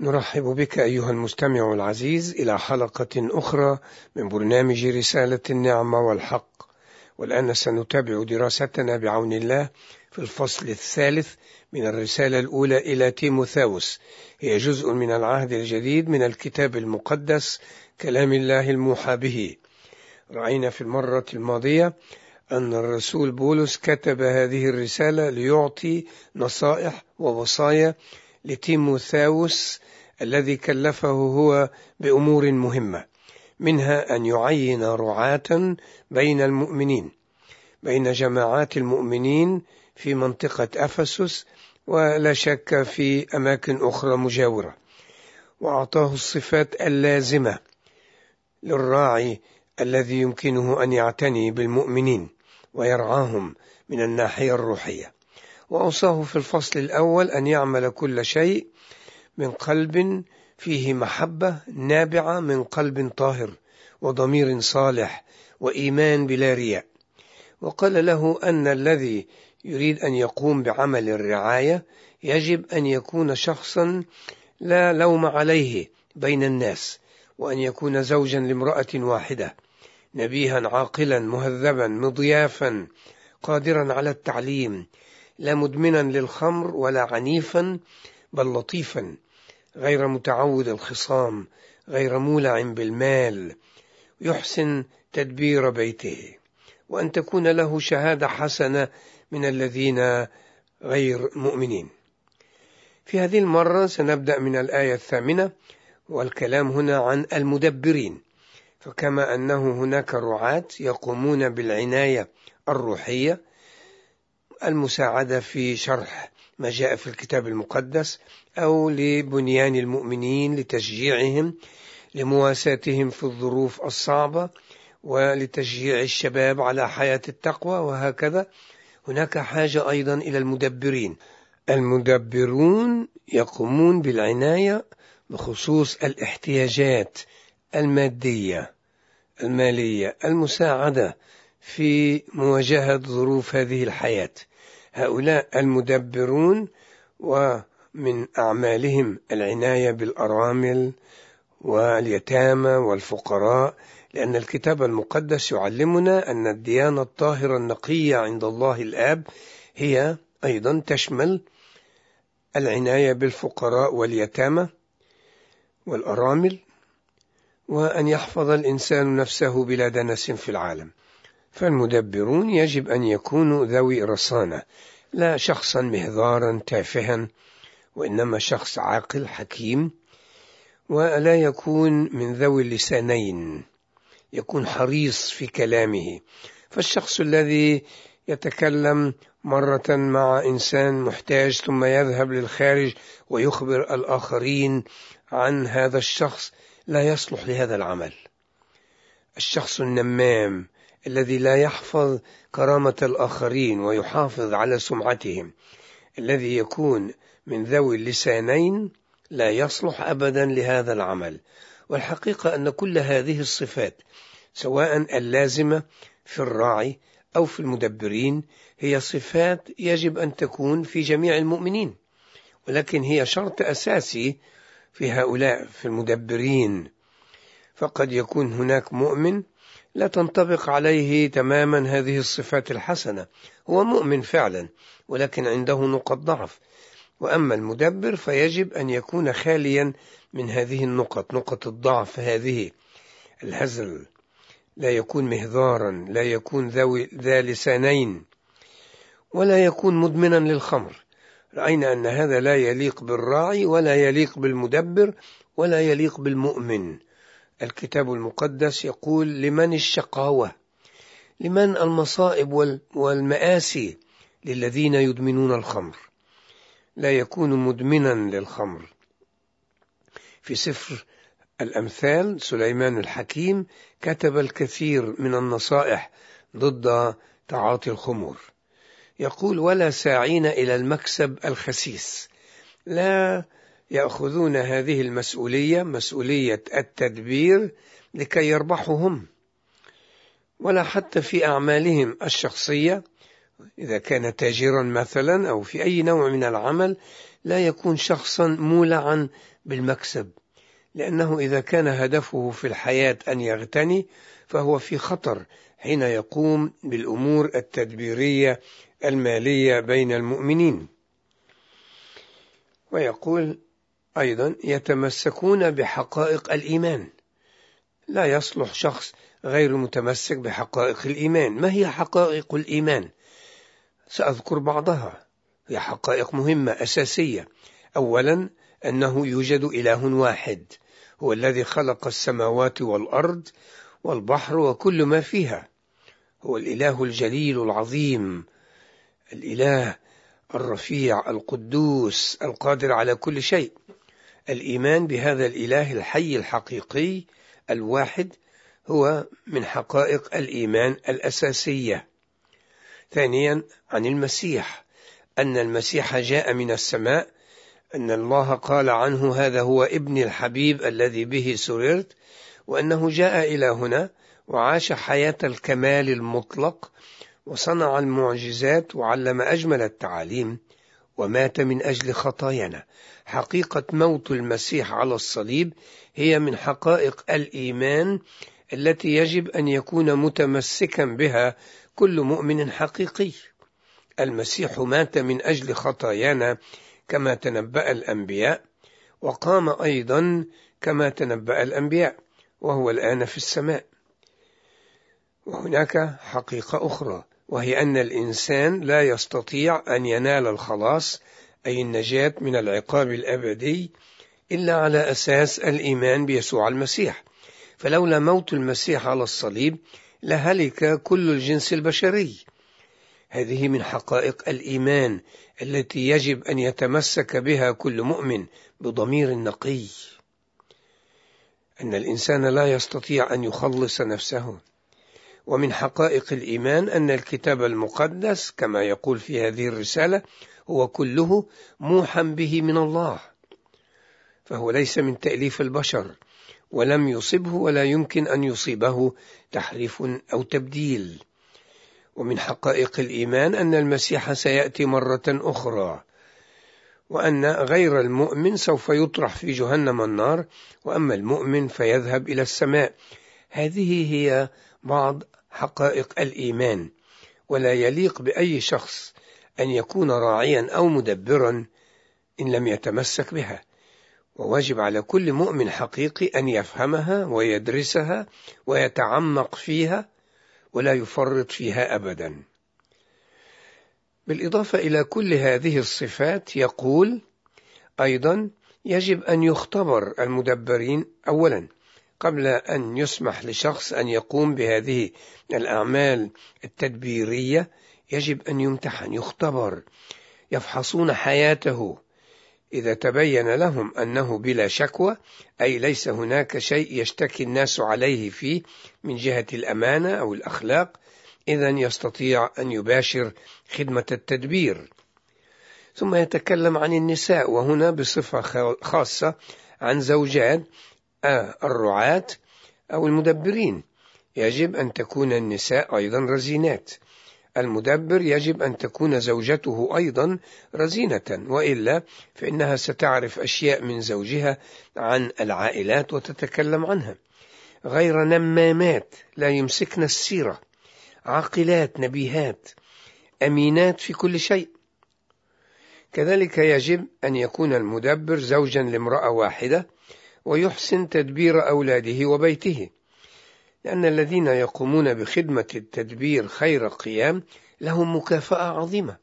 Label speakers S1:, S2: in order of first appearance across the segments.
S1: نرحب بك أيها المستمع العزيز إلى حلقة أخرى من برنامج رسالة النعمة والحق، والآن سنتابع دراستنا بعون الله في الفصل الثالث من الرسالة الأولى إلى تيموثاوس. هي جزء من العهد الجديد من الكتاب المقدس كلام الله الموحى به. رأينا في المرة الماضية أن الرسول بولس كتب هذه الرسالة ليعطي نصائح ووصايا لتيموثاوس الذي كلفه هو بأمور مهمة، منها أن يعين رعاة بين المؤمنين، بين جماعات المؤمنين في منطقة أفسس، ولا شك في أماكن أخرى مجاورة. وأعطاه الصفات اللازمة للراعي الذي يمكنه أن يعتني بالمؤمنين ويرعاهم من الناحية الروحية. وأوصاه في الفصل الأول أن يعمل كل شيء من قلب فيه محبة نابعة من قلب طاهر وضمير صالح وإيمان بلا رياء. وقال له أن الذي يريد أن يقوم بعمل الرعاية يجب أن يكون شخصا لا لوم عليه بين الناس، وأن يكون زوجا لامرأة واحدة، نبيها عاقلا مهذبا مضيافا قادرا على التعليم، لا مدمنا للخمر ولا عنيفا بل لطيفا، غير متعود الخصام، غير مولع بالمال، يحسن تدبير بيته، وأن تكون له شهادة حسنة من الذين غير مؤمنين. في هذه المرة سنبدأ من الآية 8، والكلام هنا عن المدبرين. فكما أنه هناك رعاة يقومون بالعناية الروحية، المساعدة في شرح ما جاء في الكتاب المقدس، أو لبنيان المؤمنين، لتشجيعهم، لمواساتهم في الظروف الصعبة، ولتشجيع الشباب على حياة التقوى، وهكذا. هناك حاجة أيضا إلى المدبرين. المدبرون يقومون بالعناية بخصوص الاحتياجات المادية المالية، المساعدة في مواجهة ظروف هذه الحياة. هؤلاء المدبرون ومن أعمالهم العناية بالأرامل واليتامى والفقراء، لأن الكتاب المقدس يعلمنا أن الديانة الطاهرة النقية عند الله الآب هي أيضا تشمل العناية بالفقراء واليتامى والأرامل، وأن يحفظ الإنسان نفسه بلا دنس في العالم. فالمدبرون يجب أن يكونوا ذوي رصانة، لا شخصا مهذارا تافها، وإنما شخص عاقل حكيم، ولا يكون من ذوي اللسانين، يكون حريص في كلامه. فالشخص الذي يتكلم مرة مع إنسان محتاج ثم يذهب للخارج ويخبر الآخرين عن هذا الشخص لا يصلح لهذا العمل. الشخص النمام الذي لا يحفظ كرامة الآخرين ويحافظ على سمعتهم، الذي يكون من ذوي اللسانين، لا يصلح أبدا لهذا العمل. والحقيقة أن كل هذه الصفات، سواء اللازمة في الراعي أو في المدبرين، هي صفات يجب أن تكون في جميع المؤمنين، ولكن هي شرط أساسي في هؤلاء في المدبرين. فقد يكون هناك مؤمن لا تنطبق عليه تماما هذه الصفات الحسنة، هو مؤمن فعلا ولكن عنده نقط ضعف. وأما المدبر فيجب أن يكون خاليا من هذه النقط، نقط الضعف هذه، الهزل، لا يكون مهذارا، لا يكون ذا لسانين، ولا يكون مدمنا للخمر. رأينا أن هذا لا يليق بالراعي ولا يليق بالمدبر ولا يليق بالمؤمن. الكتاب المقدس يقول: لمن الشقاوة، لمن المصائب والمآسي؟ للذين يدمنون الخمر. لا يكون مدمنا للخمر. في سفر الأمثال سليمان الحكيم كتب الكثير من النصائح ضد تعاطي الخمور. يقول: ولا ساعين إلى المكسب الخسيس، لا يأخذون هذه المسؤولية، مسؤولية التدبير، لكي يربحوا هم، ولا حتى في أعمالهم الشخصية. إذا كان تاجرا مثلا أو في أي نوع من العمل، لا يكون شخصا مولعا بالمكسب، لأنه إذا كان هدفه في الحياة أن يغتني فهو في خطر حين يقوم بالأمور التدبيرية المالية بين المؤمنين. ويقول أيضا يتمسكون بحقائق الإيمان. لا يصلح شخص غير متمسك بحقائق الإيمان. ما هي حقائق الإيمان؟ سأذكر بعضها، هي حقائق مهمة أساسية. أولا، أنه يوجد إله واحد، هو الذي خلق السماوات والأرض والبحر وكل ما فيها، هو الإله الجليل العظيم، الإله الرفيع القدوس القادر على كل شيء. الإيمان بهذا الإله الحي الحقيقي الواحد هو من حقائق الإيمان الأساسية. ثانيا، عن المسيح، أن المسيح جاء من السماء، أن الله قال عنه هذا هو ابن الحبيب الذي به سررت، وأنه جاء إلى هنا وعاش حياة الكمال المطلق وصنع المعجزات وعلم أجمل التعاليم ومات من أجل خطايانا. حقيقة موت المسيح على الصليب هي من حقائق الإيمان التي يجب أن يكون متمسكا بها كل مؤمن حقيقي. المسيح مات من أجل خطايانا كما تنبأ الأنبياء، وقام أيضا كما تنبأ الأنبياء، وهو الآن في السماء. وهناك حقيقة أخرى، وهي أن الإنسان لا يستطيع أن ينال الخلاص أي النجاة من العقاب الأبدي إلا على أساس الإيمان بيسوع المسيح. فلولا موت المسيح على الصليب لهلك كل الجنس البشري. هذه من حقائق الإيمان التي يجب أن يتمسك بها كل مؤمن بضمير نقي، أن الإنسان لا يستطيع أن يخلص نفسه. ومن حقائق الإيمان أن الكتاب المقدس كما يقول في هذه الرسالة هو كله موحى به من الله، فهو ليس من تأليف البشر، ولم يصبه ولا يمكن أن يصيبه تحريف أو تبديل. ومن حقائق الإيمان أن المسيح سيأتي مرة أخرى، وأن غير المؤمن سوف يطرح في جهنم النار، وأما المؤمن فيذهب إلى السماء. هذه هي بعض حقائق الإيمان، ولا يليق بأي شخص أن يكون راعيا أو مدبرا إن لم يتمسك بها، وواجب على كل مؤمن حقيقي أن يفهمها ويدرسها ويتعمق فيها ولا يفرط فيها أبدا. بالإضافة إلى كل هذه الصفات يقول أيضا يجب أن يختبر المدبرين أولا قبل أن يسمح لشخص أن يقوم بهذه الأعمال التدبيرية. يجب أن يمتحن، يختبر، يفحصون حياته. إذا تبين لهم أنه بلا شكوى، أي ليس هناك شيء يشتكي الناس عليه فيه من جهة الأمانة أو الأخلاق، إذن يستطيع أن يباشر خدمة التدبير. ثم يتكلم عن النساء، وهنا بصفة خاصة عن زوجات الرعاة أو المدبرين. يجب أن تكون النساء أيضا رزينات. المدبر يجب أن تكون زوجته أيضا رزينة، وإلا فإنها ستعرف أشياء من زوجها عن العائلات وتتكلم عنها. غير نمامات، لا يمسكن السيرة، عاقلات نبيهات أمينات في كل شيء. كذلك يجب أن يكون المدبر زوجا لامرأة واحدة ويحسن تدبير أولاده وبيته، لأن الذين يقومون بخدمة التدبير خير قيام لهم مكافأة عظيمة.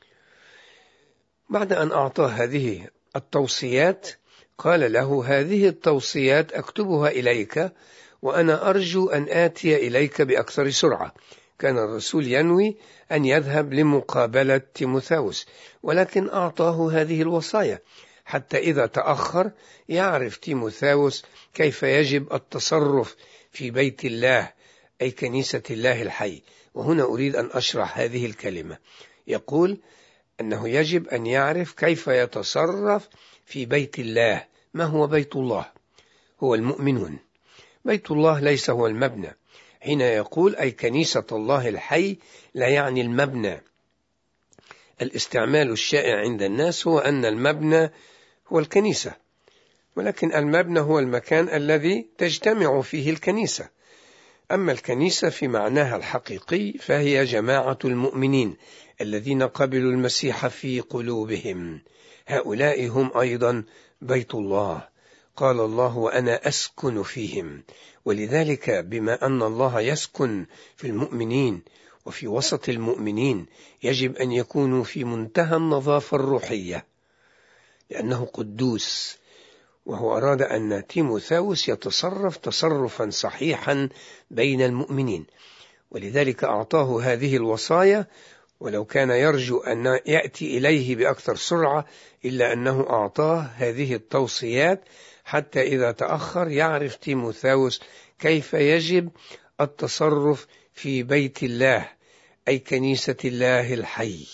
S1: بعد أن أعطاه هذه التوصيات قال له: هذه التوصيات أكتبها إليك وأنا أرجو أن آتي إليك بأكثر سرعة. كان الرسول ينوي أن يذهب لمقابلة تيموثاوس، ولكن أعطاه هذه الوصايا حتى إذا تأخر يعرف تيموثاوس كيف يجب التصرف في بيت الله أي كنيسة الله الحي. وهنا أريد أن أشرح هذه الكلمة. يقول أنه يجب أن يعرف كيف يتصرف في بيت الله. ما هو بيت الله؟ هو المؤمنون. بيت الله ليس هو المبنى. حين يقول أي كنيسة الله الحي لا يعني المبنى. الاستعمال الشائع عند الناس هو أن المبنى هو الكنيسة، ولكن المبنى هو المكان الذي تجتمع فيه الكنيسة. أما الكنيسة في معناها الحقيقي فهي جماعة المؤمنين الذين قبلوا المسيح في قلوبهم، هؤلاء هم أيضا بيت الله. قال الله: وأنا أسكن فيهم. ولذلك بما أن الله يسكن في المؤمنين وفي وسط المؤمنين يجب أن يكونوا في منتهى النظافة الروحية، لأنه قدوس، وهو أراد أن تيموثاوس يتصرف تصرفا صحيحا بين المؤمنين، ولذلك أعطاه هذه الوصايا، ولو كان يرجو أن يأتي إليه بأكثر سرعة إلا أنه أعطاه هذه التوصيات حتى إذا تأخر يعرف تيموثاوس كيف يجب التصرف في بيت الله، أي كنيسة الله الحي،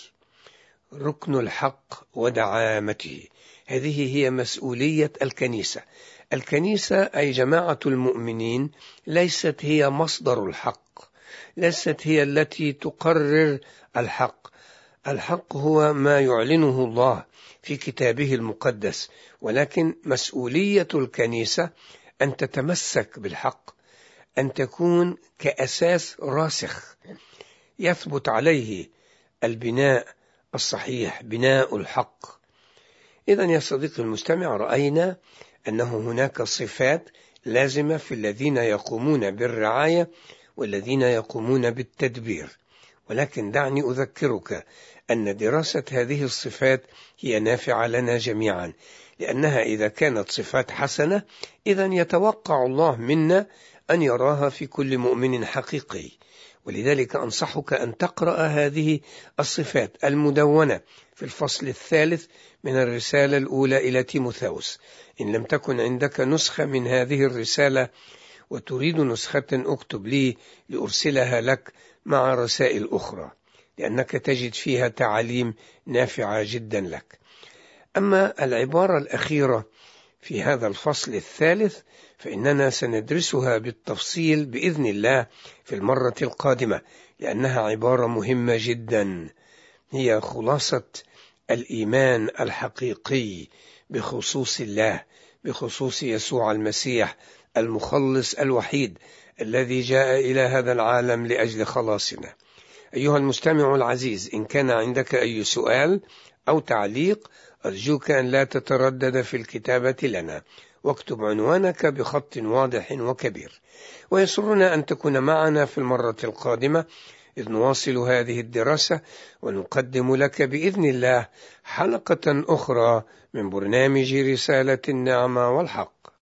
S1: ركن الحق ودعامته. هذه هي مسؤولية الكنيسة. الكنيسة أي جماعة المؤمنين ليست هي مصدر الحق، ليست هي التي تقرر الحق. الحق هو ما يعلنه الله في كتابه المقدس، ولكن مسؤولية الكنيسة أن تتمسك بالحق، أن تكون كأساس راسخ يثبت عليه البناء الصحيح، بناء الحق. إذن يا صديقي المستمع، رأينا أنه هناك صفات لازمة في الذين يقومون بالرعاية والذين يقومون بالتدبير، ولكن دعني أذكرك أن دراسة هذه الصفات هي نافعة لنا جميعا، لأنها إذا كانت صفات حسنة إذن يتوقع الله منا أن يراها في كل مؤمن حقيقي. ولذلك أنصحك أن تقرأ هذه الصفات المدونة في الفصل 3 من الرسالة الأولى إلى تيموثاوس. إن لم تكن عندك نسخة من هذه الرسالة وتريد نسخة اكتب لي لأرسلها لك مع رسائل أخرى، لأنك تجد فيها تعاليم نافعة جدا لك. أما العبارة الأخيرة في هذا الفصل 3 فإننا سندرسها بالتفصيل بإذن الله في المرة القادمة، لأنها عبارة مهمة جدا، هي خلاصة الإيمان الحقيقي بخصوص الله، بخصوص يسوع المسيح المخلص الوحيد الذي جاء إلى هذا العالم لأجل خلاصنا. أيها المستمع العزيز، إن كان عندك أي سؤال أو تعليق أرجوك أن لا تتردد في الكتابة لنا، واكتب عنوانك بخط واضح وكبير. ويسرنا أن تكون معنا في المرة القادمة إذ نواصل هذه الدراسة ونقدم لك بإذن الله حلقة أخرى من برنامج رسالة النعمة والحق.